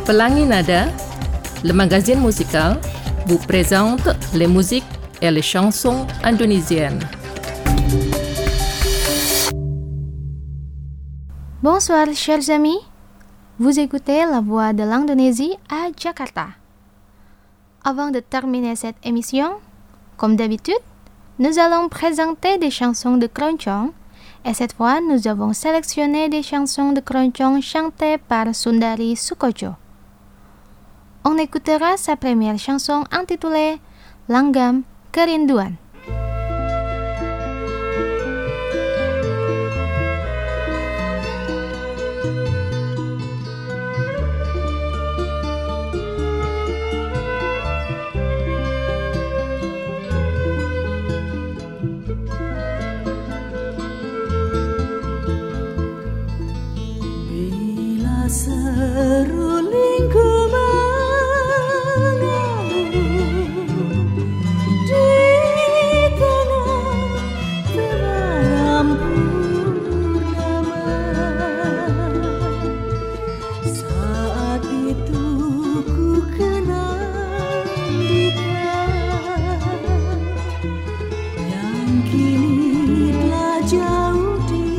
Pelangi Nada, le magazine musical, vous présente les musiques et les chansons indonésiennes. Bonsoir chers amis, vous écoutez la voix de l'Indonésie à Jakarta. Avant de terminer cette émission, comme d'habitude, nous allons présenter des chansons de keroncong et cette fois nous avons sélectionné des chansons de keroncong chantées par Sundari Soekotjo. On écoutera sa première chanson intitulée Langgam Kerinduan. Serulingku mengalir di tengah terang purnama. Saat itu ku kenal dia yang kini telah jauh di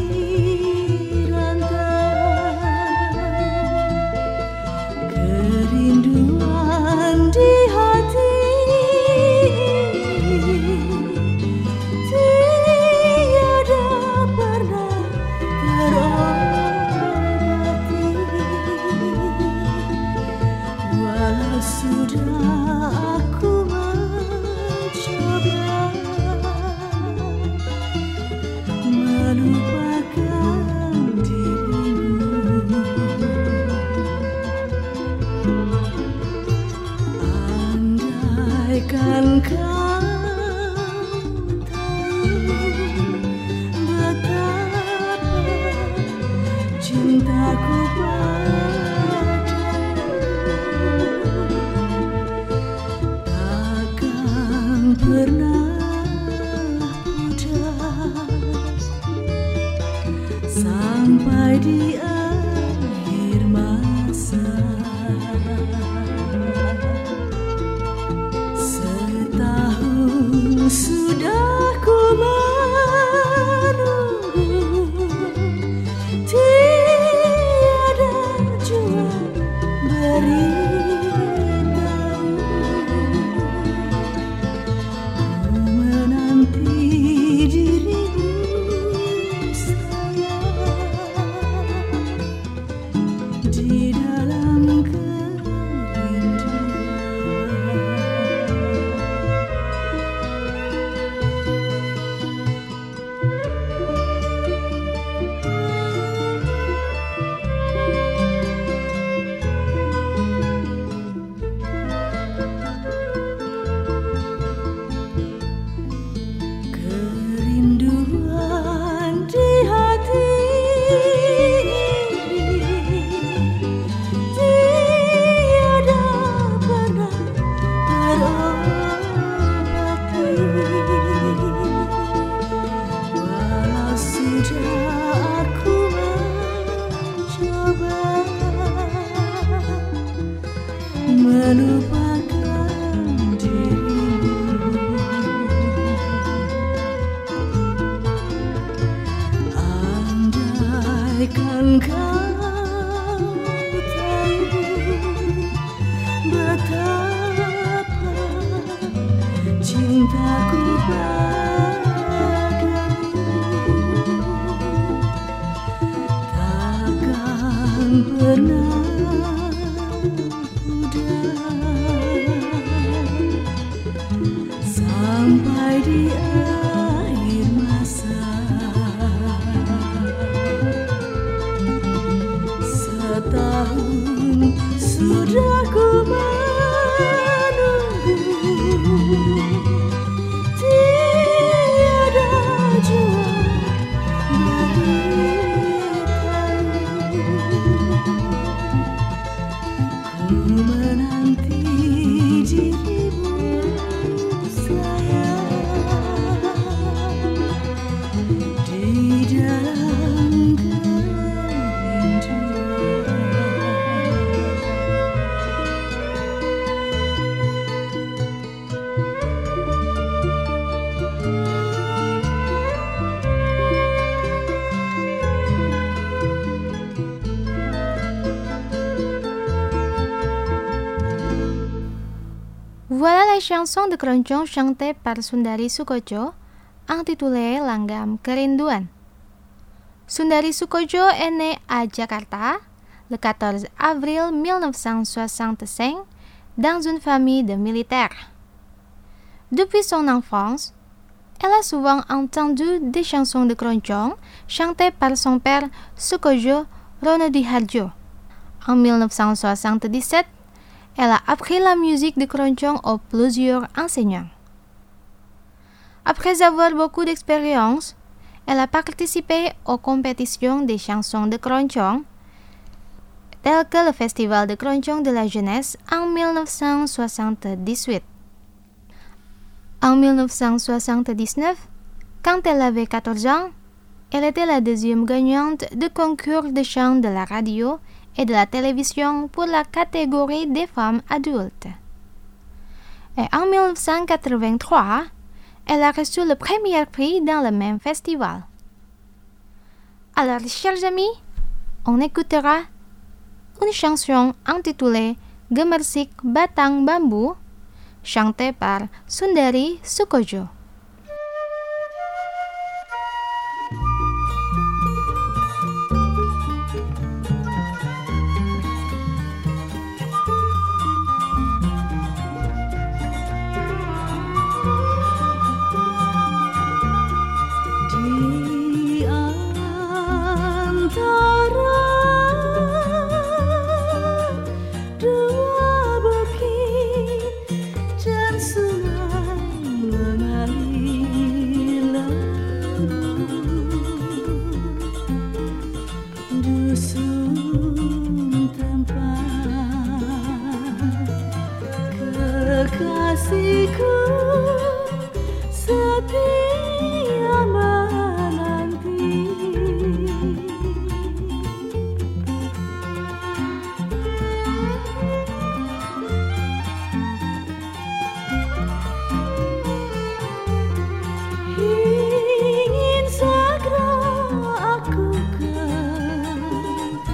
kerinduan di hati tiada pernah terobati. Walau sudah aku mencoba melupakan dirimu, andaikan kau tahu betapa cintaku padamu, takkan pernah pudar sampai di akhir masa. Setahun sudah ku menunggu, tiada jua beritahu. Ku menanti dirimu sayang di dalam kerinduan. Kerinduan di hati tiada pernah terobati. Walau sudah aku mencoba melupakan dirimu, andaikan kau tahu betapa cintaku padamu, takkan pernah pudar sampai di akhir masa. Setahun sudah ku menunggu, tiada jua beritahu. Ku menanti dirimu sayang di dalam kerinduan. Voilà la chanson de keroncong chantée par Sundari Soekotjo, intitulée Langgam Kerinduan. Sundari Soekotjo est née à Jakarta le 14 avril 1965 dans une famille de militaires. Depuis son enfance, elle a souvent entendu des chansons de keroncong chantées par son père Soekotjo Ronodihardjo. En 1977, elle a appris la musique de keroncong aux plusieurs enseignants. Après avoir beaucoup d'expérience, elle a participé aux compétitions des chansons de keroncong, telles que le Festival de keroncong de la jeunesse en 1978. En 1979, quand elle avait 14 ans, elle était la deuxième gagnante du concours de chant de la radio et de la télévision pour la catégorie des femmes adultes. Et en 1983, elle a reçu le premier prix dans le même festival. Alors, chers amis, on écoutera une chanson intitulée Gemersik Batang Bambu, chantée par Sundari Soekotjo. Di antara dua bukit dan sungai mengalir lalu, dusun tempat kekasihku setia menanti. Ingin segera aku kan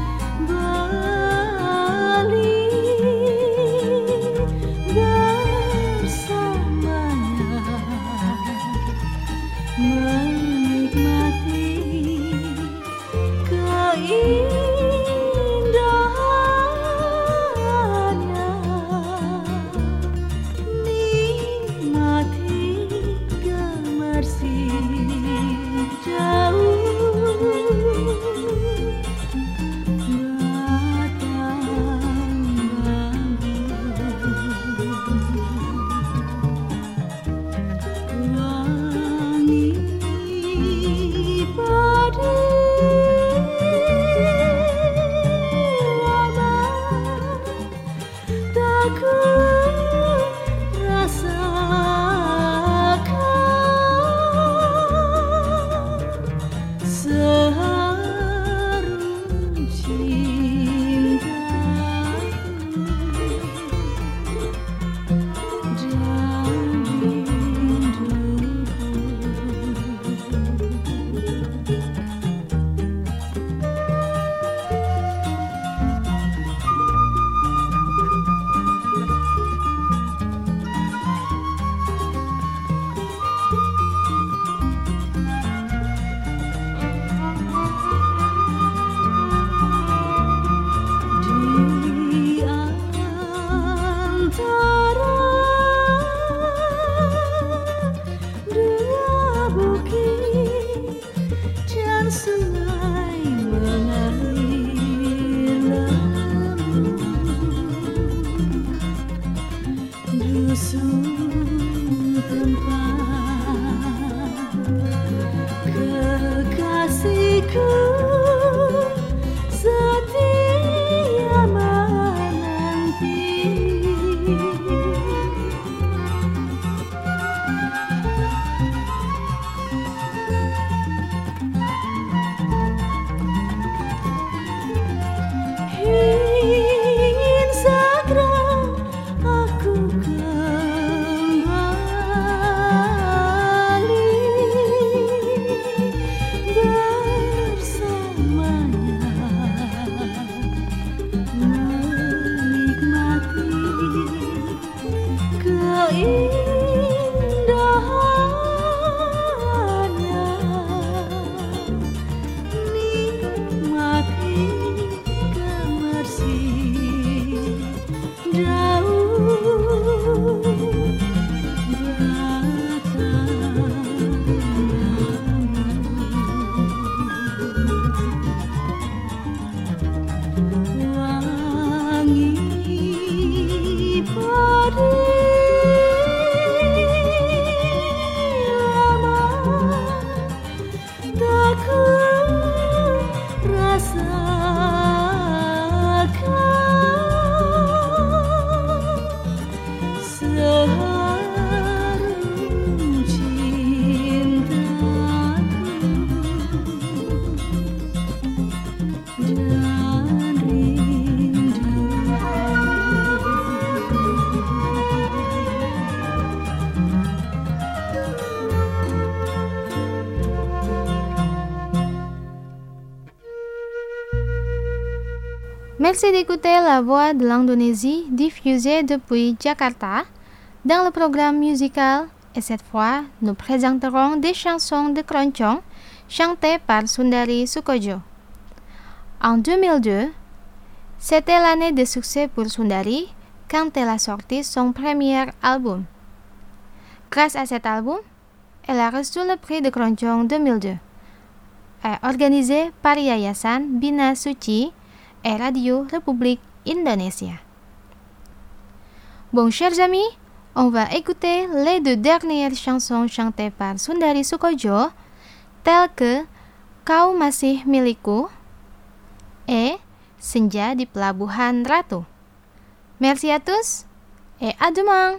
Merci d'écouter la voix de l'Indonésie diffusée depuis Jakarta dans le programme musical. Et cette fois, nous présenterons des chansons de keroncong chantées par Sundari Soekotjo. En 2002, c'était l'année de succès pour Sundari quand elle a sorti son premier album. Grâce à cet album, elle a reçu le prix de keroncong 2002, organisé par Yayasan Bina Suci et Radio République Indonésia. Bon, chers amis, on va écouter les deux dernières chansons chantées par Sundari Soekotjo, telles que Kau Masih Milikku et Senja di Pelabuhan Ratu. Merci à tous et à demain.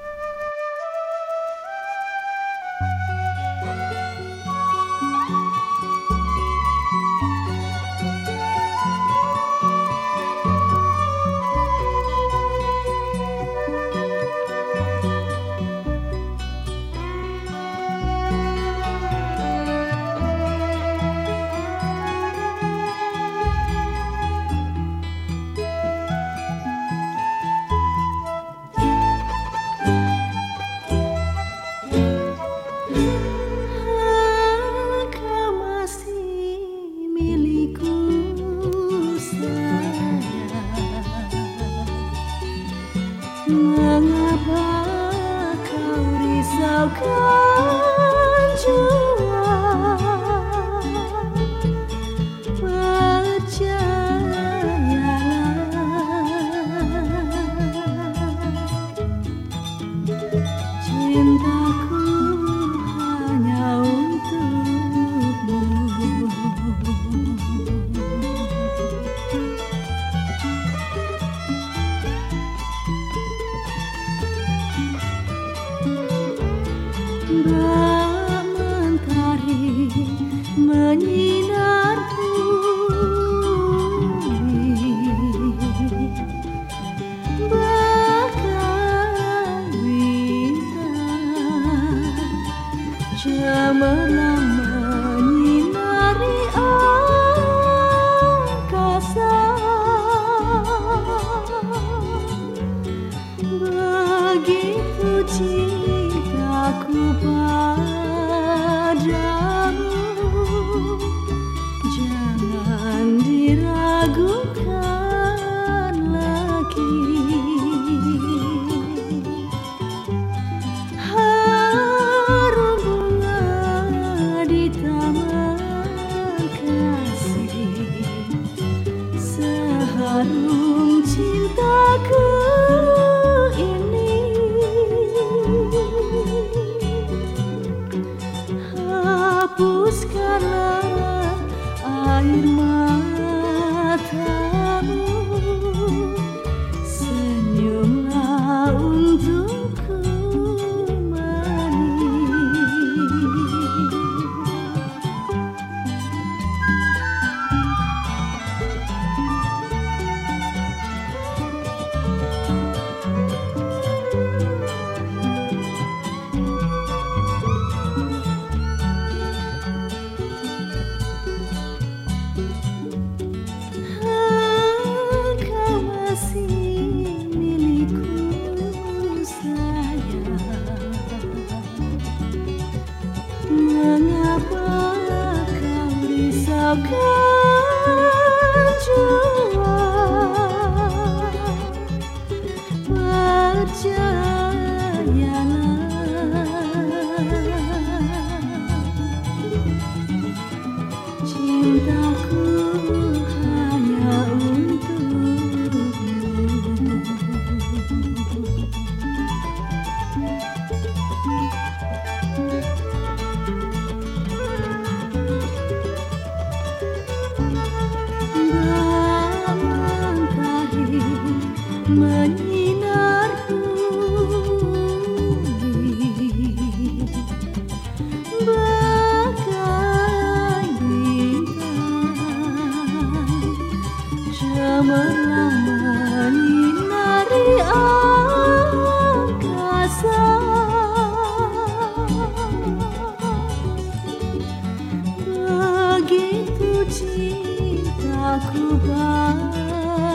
Mengapa kau risaukan jua? Percayalah, cintaku hanya untukmu. Mentari menyinar bumi, bagai bintang cemerlang menyinari angkasa. Begitu cintaku padamu, jangan diragukan lagi. Harum bunga di taman kasih, seharum cintaku ini. Hapuskanlah air matamu, senyumlah untukku Kau masih milikku, sayang. Mengapa kau risaukan jua? Percayalah, cintaku hanya untukmu. Mentari menyinar bumi, bagai bintang cemerlang menyinari angkasa. Begitu cintaku padamu,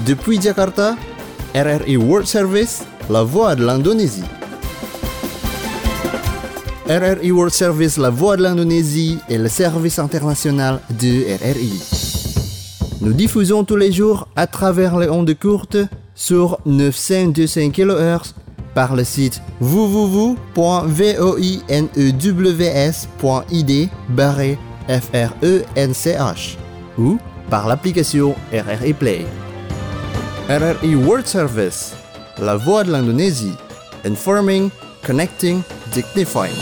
Depuis Jakarta, RRI World Service, la voix de l'Indonésie. RRI World Service, la voix de l'Indonésie est le service international de RRI. Nous diffusons tous les jours à travers les ondes courtes sur 925 kHz par le site www.voinews.id/FRENCH ou par l'application RRI Play. RRI World Service, la voix de l'Indonésie, informing, connecting, dignifying.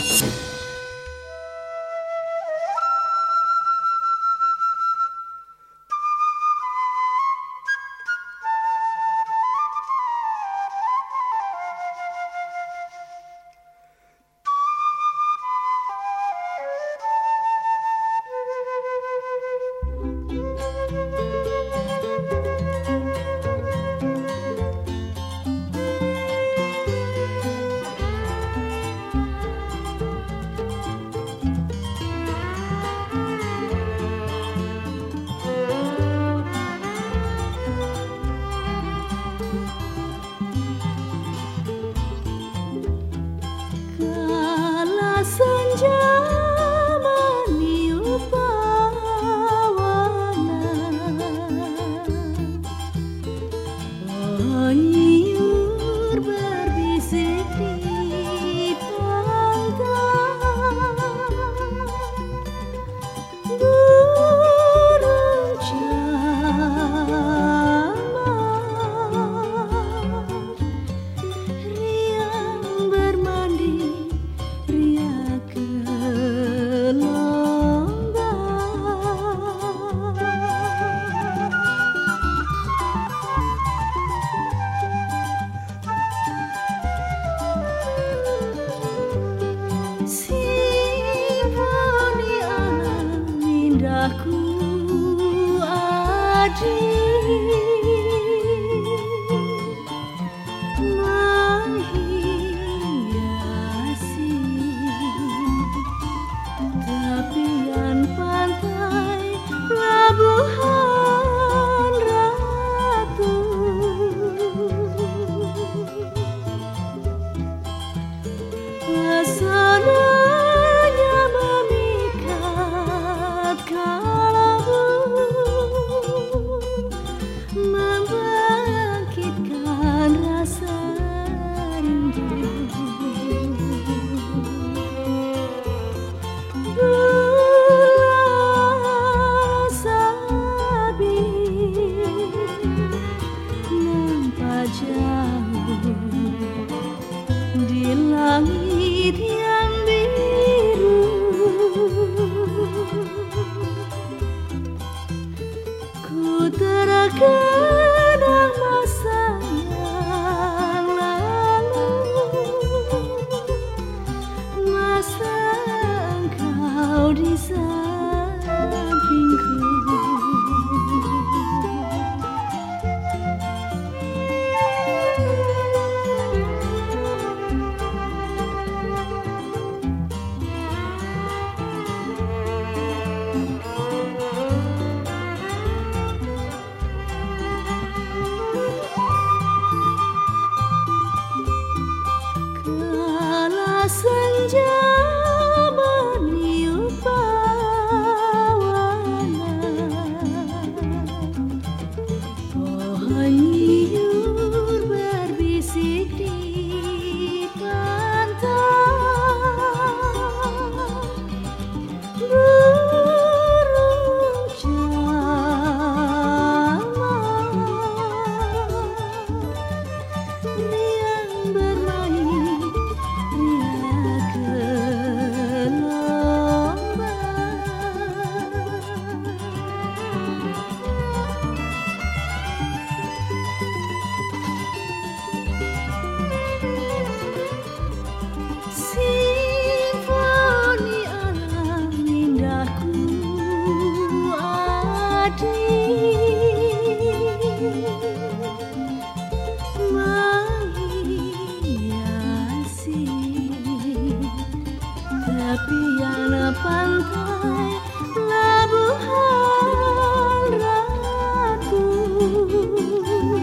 Pelabuhan Ratu.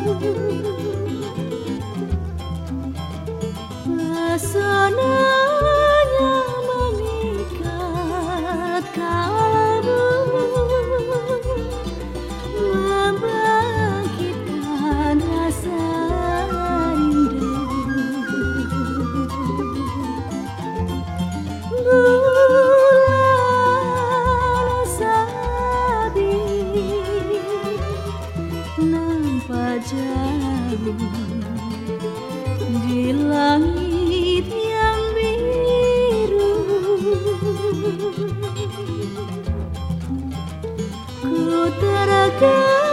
di langit yang biru. Ku teragam